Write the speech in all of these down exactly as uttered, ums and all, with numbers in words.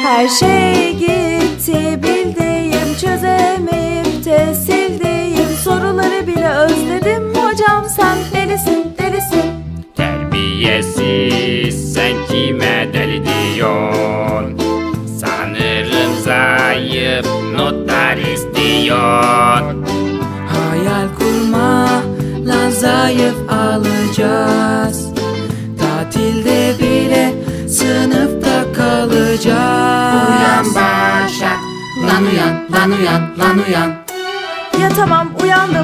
Her şey gitti bildiğim, çözemeyip de sildiğim soruları bile özledim. Hocam sen delisin, delisin. Terbiyesiz, sen kime deli diyorsun? Sanırım zayıf notlar istiyorsun. Hayal kurma lan, zayıf alacağız. Tatilde bile sınıfta kalacağız. Uyan Başak, lan uyan, lan uyan, lan uyan. Ya tamam, uyandım.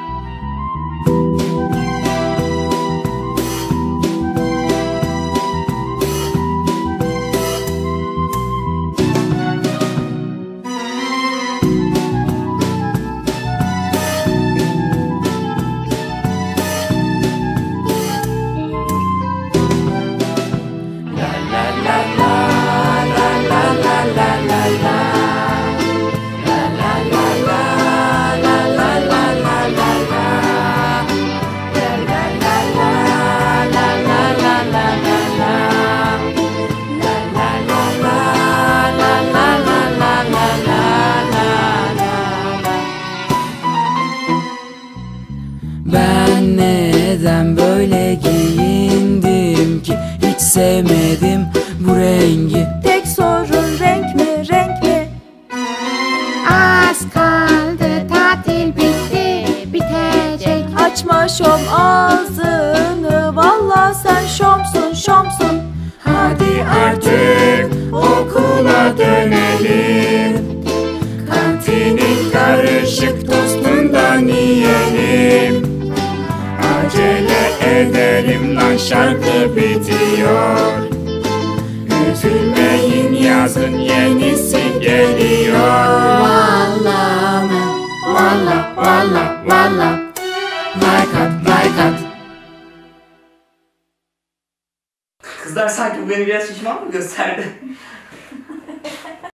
Ben neden böyle giyindim ki? Hiç sevmedim bu rengi. Tek sorun renk mi, renk mi? Az kaldı, tatil bitti, bitecek. Açma şom ağzını, valla sen şomsun, şomsun. Hadi artık okula dönelim. Kantinin karışık tostundan yiyelim. Acele edelim lan, şarkı bitiyor. Üzülmeyin, yazın yenisi geliyor. Valla mı? Valla valla valla. Like at, like at. Kızlar sanki bu beni biraz şişman mı gösterdi?